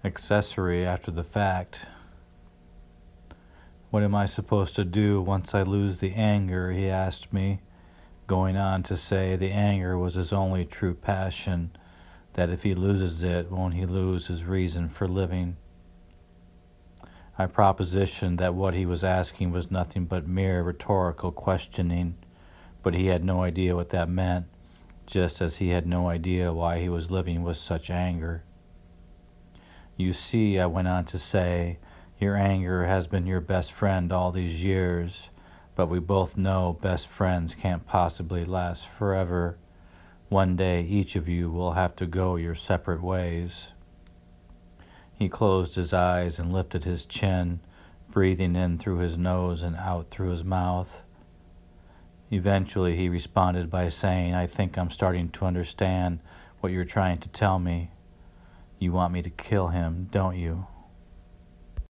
accessory after the fact. What am I supposed to do once I lose the anger, he asked me, going on to say the anger was his only true passion, that if he loses it, won't he lose his reason for living? I propositioned that what he was asking was nothing but mere rhetorical questioning, but he had no idea what that meant, just as he had no idea why he was living with such anger. You see, I went on to say, your anger has been your best friend all these years, but we both know best friends can't possibly last forever. One day each of you will have to go your separate ways. He closed his eyes and lifted his chin, breathing in through his nose and out through his mouth. Eventually he responded by saying, I think I'm starting to understand what you're trying to tell me. You want me to kill him, don't you?